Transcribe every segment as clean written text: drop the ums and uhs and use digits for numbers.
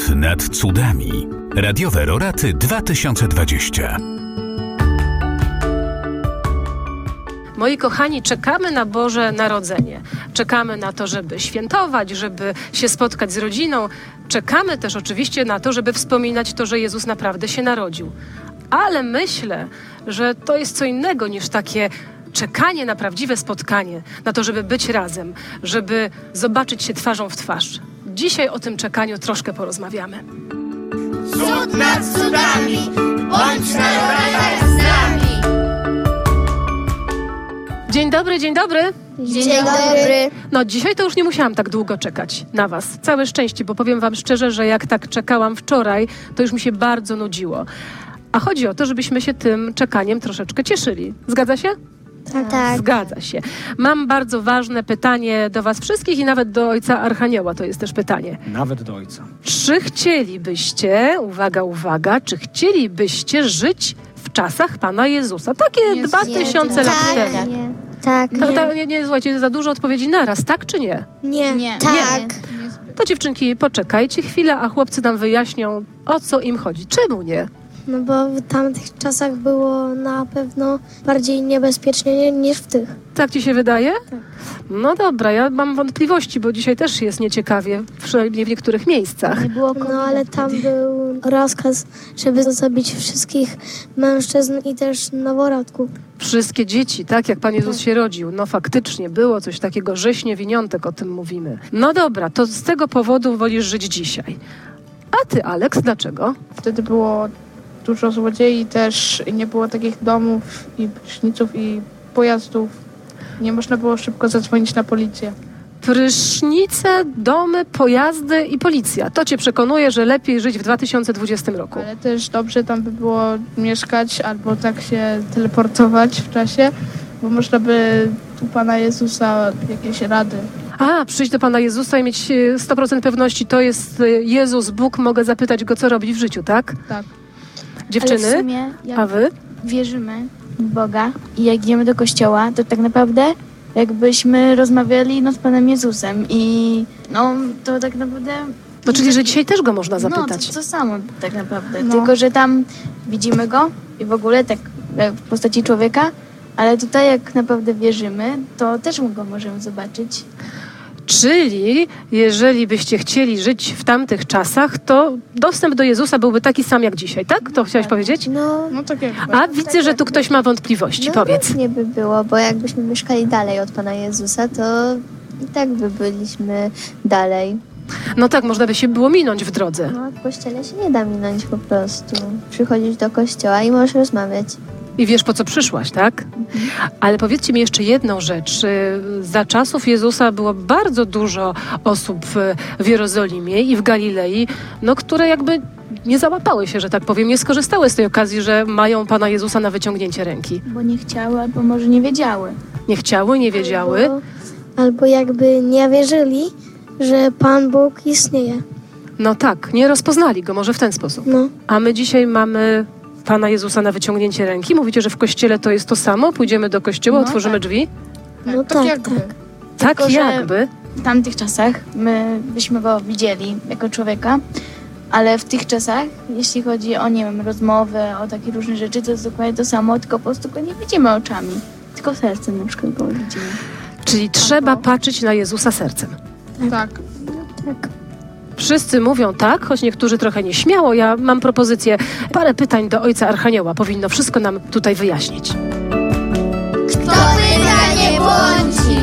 nad cudami. Radiowe Roraty 2020. Moi kochani, czekamy na Boże Narodzenie. Czekamy na to, żeby świętować, żeby się spotkać z rodziną. Czekamy też oczywiście na to, żeby wspominać to, że Jezus naprawdę się narodził. Ale myślę, że to jest co innego niż takie czekanie na prawdziwe spotkanie, na to, żeby być razem, żeby zobaczyć się twarzą w twarz. Dzisiaj o tym czekaniu troszkę porozmawiamy. Cud nad cudami, bądź na Roratach z nami. Dzień dobry, dzień dobry. Dzień dobry. No dzisiaj to już nie musiałam tak długo czekać na was. Całe szczęście, bo powiem wam szczerze, że jak tak czekałam wczoraj, to już mi się bardzo nudziło. A chodzi o to, żebyśmy się tym czekaniem troszeczkę cieszyli. Zgadza się? Tak. Zgadza się. Mam bardzo ważne pytanie do was wszystkich i nawet do Ojca Archanioła to jest też pytanie. Nawet do Ojca. Czy chcielibyście, uwaga, czy chcielibyście żyć w czasach Pana Jezusa? Takie 2000 lat temu. Tak. Nie, słuchajcie, za dużo odpowiedzi naraz, tak czy nie? Nie. Tak. To dziewczynki, poczekajcie chwilę, a chłopcy nam wyjaśnią, o co im chodzi. Czemu nie? No bo w tamtych czasach było na pewno bardziej niebezpiecznie niż w tych. Tak ci się wydaje? Tak. No dobra, ja mam wątpliwości, bo dzisiaj też jest nieciekawie, przynajmniej w niektórych miejscach. No ale tam był rozkaz, żeby zabić wszystkich mężczyzn i też noworodków. Wszystkie dzieci, tak jak Pan Jezus się rodził. No faktycznie było coś takiego, rzeź niewiniątek, o tym mówimy. No dobra, to z tego powodu wolisz żyć dzisiaj. A ty, Aleks, dlaczego? Wtedy było dużo złodziei też i nie było takich domów i pryszniców i pojazdów. Nie można było szybko zadzwonić na policję. Prysznice, domy, pojazdy i policja. To cię przekonuje, że lepiej żyć w 2020 roku. Ale też dobrze tam by było mieszkać albo tak się teleportować w czasie, bo można by u Pana Jezusa jakieś rady. A, przyjść do Pana Jezusa i mieć 100% pewności, to jest Jezus, Bóg, mogę zapytać Go, co robi w życiu, tak? Tak. Dziewczyny, Ale w sumie, jak a wy? wierzymy w Boga i jak idziemy do kościoła, to tak naprawdę jakbyśmy rozmawiali z Panem Jezusem i to tak naprawdę... No czyli, że dzisiaj też Go można zapytać. No, to samo tak naprawdę, tylko że tam widzimy Go i w ogóle tak jak w postaci człowieka, ale tutaj jak naprawdę wierzymy, to też Go możemy zobaczyć. Czyli jeżeli byście chcieli żyć w tamtych czasach, to dostęp do Jezusa byłby taki sam jak dzisiaj, tak? To chciałaś powiedzieć? No tak jak... A widzę, że tu ktoś ma wątpliwości. Powiedz. Nie by było, bo jakbyśmy mieszkali dalej od Pana Jezusa, to i tak by byliśmy dalej. No tak, można by się było minąć w drodze. No, w kościele się nie da minąć po prostu. Przychodzisz do kościoła i możesz rozmawiać. I wiesz, po co przyszłaś, tak? Ale powiedzcie mi jeszcze jedną rzecz. Za czasów Jezusa było bardzo dużo osób w Jerozolimie i w Galilei, które jakby nie załapały się, że tak powiem, nie skorzystały z tej okazji, że mają Pana Jezusa na wyciągnięcie ręki. Bo nie chciały, albo może nie wiedziały. Nie chciały, nie wiedziały. Albo jakby nie wierzyli, że Pan Bóg istnieje. No tak, nie rozpoznali Go, może w ten sposób. No. A my dzisiaj mamy Pana Jezusa na wyciągnięcie ręki. Mówicie, że w kościele to jest to samo? Pójdziemy do kościoła, otworzymy drzwi? No tak jakby. Tak Tylko, że jakby. W tamtych czasach my byśmy Go widzieli jako człowieka, ale w tych czasach, jeśli chodzi o, nie wiem, rozmowę, o takie różne rzeczy, to jest dokładnie to samo, tylko po prostu Go nie widzimy oczami, tylko sercem na przykład Go widzimy. Czyli trzeba patrzeć na Jezusa sercem. Tak. Wszyscy mówią tak, choć niektórzy trochę nieśmiało. Ja mam propozycję, parę pytań do Ojca Archanioła. Powinno wszystko nam tutaj wyjaśnić. Kto pyta, nie błądzi.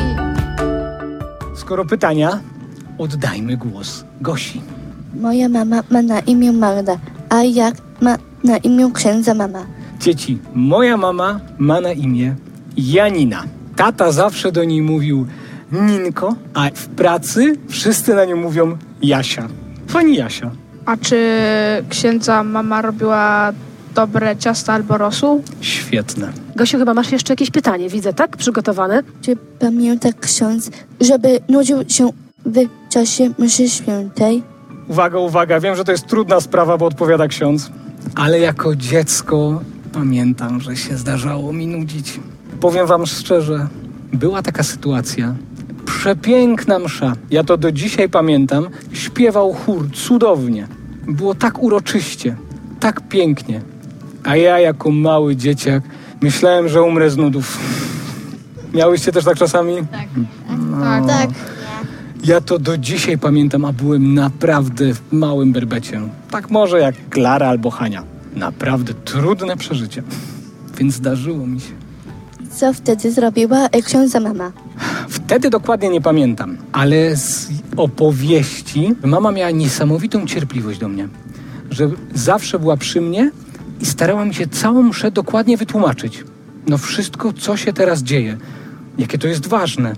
Skoro pytania, oddajmy głos Gosi. Moja mama ma na imię Magda, a jak ma na imię księdza mama? Dzieci, moja mama ma na imię Janina. Tata zawsze do niej mówił Ninko, a w pracy wszyscy na nią mówią Jasia. Pani Jasia. A czy księdza mama robiła dobre ciasta albo rosół? Świetne. Gosiu, chyba masz jeszcze jakieś pytanie, widzę, tak? Przygotowane? Czy pamięta ksiądz, żeby nudził się w czasie mszy świętej? Uwaga, wiem, że to jest trudna sprawa, bo odpowiada ksiądz. Ale jako dziecko pamiętam, że się zdarzało mi nudzić. Powiem wam szczerze, była taka sytuacja. Przepiękna msza. Ja to do dzisiaj pamiętam. Śpiewał chór cudownie. Było tak uroczyście, tak pięknie. A ja jako mały dzieciak myślałem, że umrę z nudów. Miałyście też tak czasami? Tak. No. Tak. Ja to do dzisiaj pamiętam, a byłem naprawdę w małym berbecie. Tak może jak Klara albo Hania. Naprawdę trudne przeżycie. Więc zdarzyło mi się. Co wtedy zrobiła księdza mama? Wtedy dokładnie nie pamiętam, ale z opowieści mama miała niesamowitą cierpliwość do mnie. Że zawsze była przy mnie i starała mi się całą mszę dokładnie wytłumaczyć. No wszystko, co się teraz dzieje. Jakie to jest ważne.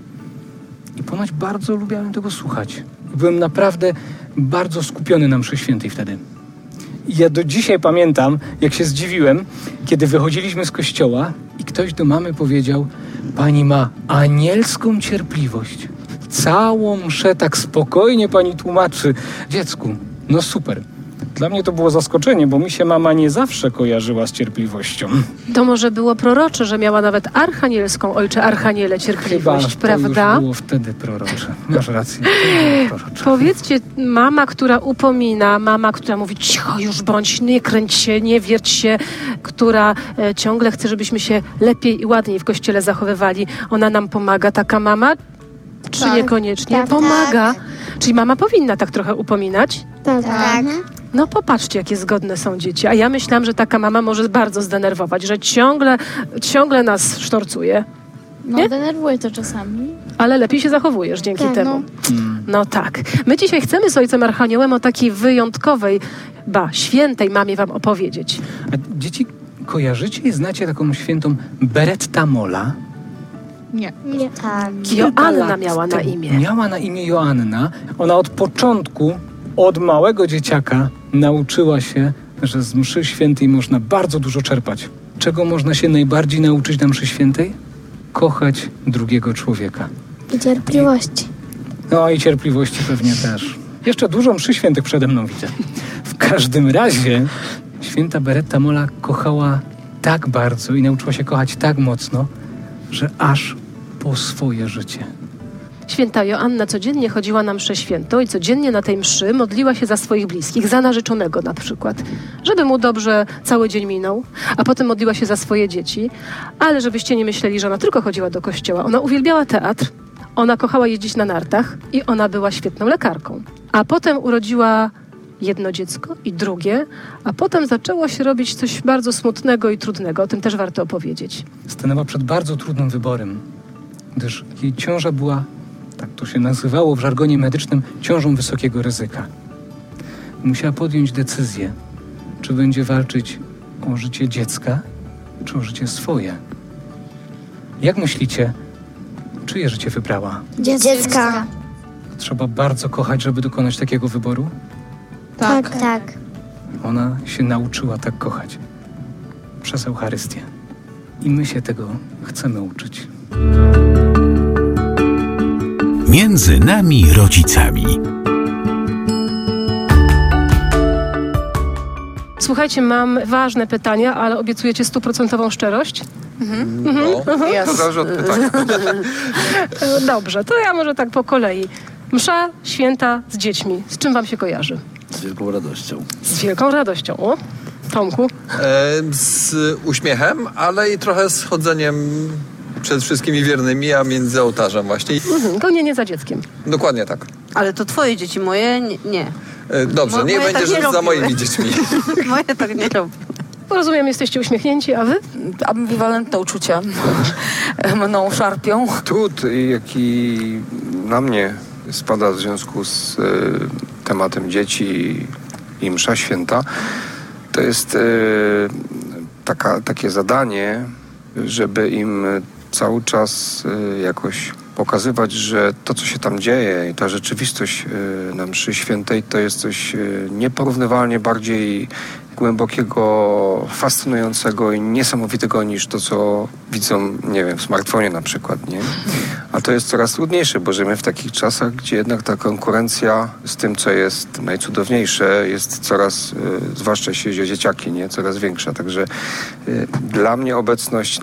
I ponoć bardzo lubiałem tego słuchać. Byłem naprawdę bardzo skupiony na mszy świętej wtedy. I ja do dzisiaj pamiętam, jak się zdziwiłem, kiedy wychodziliśmy z kościoła i ktoś do mamy powiedział: pani ma anielską cierpliwość. Całą mszę tak spokojnie pani tłumaczy. Dziecku, no super. Dla mnie to było zaskoczenie, bo mi się mama nie zawsze kojarzyła z cierpliwością. To może było prorocze, że miała nawet archanielską, ojcze Archaniele, cierpliwość, Chyba prawda? To już było wtedy prorocze. Masz rację. To było prorocze. Powiedzcie, mama, która upomina, mama, która mówi cicho już bądź, nie kręć się, nie wierć się, która ciągle chce, żebyśmy się lepiej i ładniej w kościele zachowywali. Ona nam pomaga, taka mama? Czy Tak. niekoniecznie? Tak. Pomaga. Czyli mama powinna tak trochę upominać? Tak. No popatrzcie, jakie zgodne są dzieci. A ja myślałam, że taka mama może bardzo zdenerwować, że ciągle nas sztorcuje. Nie? No, denerwuje to czasami. Ale lepiej się zachowujesz dzięki Tak, temu. No tak. My dzisiaj chcemy z ojcem Archaniołem o takiej wyjątkowej, świętej mamie wam opowiedzieć. A dzieci, kojarzycie i znacie taką świętą Beretta Molla? Nie. Tak. Joanna miała na imię. Miała na imię Joanna. Ona od początku, od małego dzieciaka nauczyła się, że z mszy świętej można bardzo dużo czerpać. Czego można się najbardziej nauczyć na mszy świętej? Kochać drugiego człowieka. I cierpliwości. No i cierpliwości pewnie też. Jeszcze dużo mszy świętych przede mną widzę. W każdym razie święta Beretta Molla kochała tak bardzo i nauczyła się kochać tak mocno, że aż po swoje życie. Święta Joanna codziennie chodziła na mszę świętą i codziennie na tej mszy modliła się za swoich bliskich, za narzeczonego na przykład, żeby mu dobrze cały dzień minął, a potem modliła się za swoje dzieci, ale żebyście nie myśleli, że ona tylko chodziła do kościoła. Ona uwielbiała teatr, ona kochała jeździć na nartach i ona była świetną lekarką. A potem urodziła jedno dziecko i drugie, a potem zaczęło się robić coś bardzo smutnego i trudnego. O tym też warto opowiedzieć. Stanęła przed bardzo trudnym wyborem, gdyż jej ciąża była, tak to się nazywało w żargonie medycznym, ciążą wysokiego ryzyka. Musiała podjąć decyzję, czy będzie walczyć o życie dziecka, czy o życie swoje. Jak myślicie, czyje życie wybrała? Dziecka. Trzeba bardzo kochać, żeby dokonać takiego wyboru? Tak. Tak. Ona się nauczyła tak kochać przez Eucharystię. I my się tego chcemy uczyć. Między nami rodzicami. Słuchajcie, mam ważne pytania, ale obiecujecie 100% szczerość? To zależy od pytania. Dobrze, to ja może tak po kolei. Msza święta z dziećmi. Z czym wam się kojarzy? Z wielką radością. Z wielką radością. O, Tomku? Z uśmiechem, ale i trochę z chodzeniem przed wszystkimi wiernymi, a między ołtarzem właśnie. Gonienie za dzieckiem. Dokładnie tak. Ale to twoje dzieci, moje nie. Dobrze, nie moje będziesz tak nie za robiły. moimi dziećmi. Moje tak nie robią. Rozumiem, jesteście uśmiechnięci, a wy? Ambiwalentne uczucia mną szarpią. Trud, jaki na mnie spada w związku z tematem dzieci i msza święta, to jest takie zadanie, żeby im cały czas jakoś pokazywać, że to, co się tam dzieje i ta rzeczywistość na mszy świętej, to jest coś nieporównywalnie bardziej głębokiego, fascynującego i niesamowitego niż to, co widzą, nie wiem, w smartfonie na przykład, nie? A to jest coraz trudniejsze, bo żyjemy w takich czasach, gdzie jednak ta konkurencja z tym, co jest najcudowniejsze, jest coraz, zwłaszcza jeśli chodzi o dzieciaki, nie? Coraz większa. Także dla mnie obecność,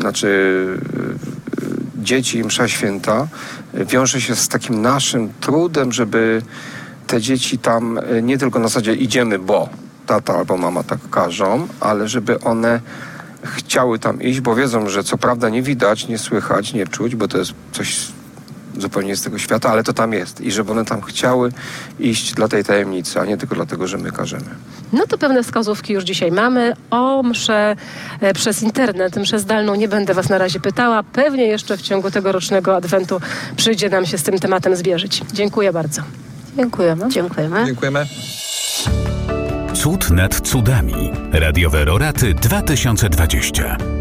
dzieci i msza święta wiąże się z takim naszym trudem, żeby te dzieci tam nie tylko na zasadzie idziemy, bo tata albo mama tak każą, ale żeby one chciały tam iść, bo wiedzą, że co prawda nie widać, nie słychać, nie czuć, bo to jest coś zupełnie z tego świata, ale to tam jest. I żeby one tam chciały iść dla tej tajemnicy, a nie tylko dlatego, że my każemy. No to pewne wskazówki już dzisiaj mamy. O mszę przez internet, mszę zdalną nie będę was na razie pytała. Pewnie jeszcze w ciągu tegorocznego Adwentu przyjdzie nam się z tym tematem zwierzyć. Dziękuję bardzo. Dziękujemy. Dziękujemy. Dziękujemy. Cud nad cudami. Radiowe Roraty 2020.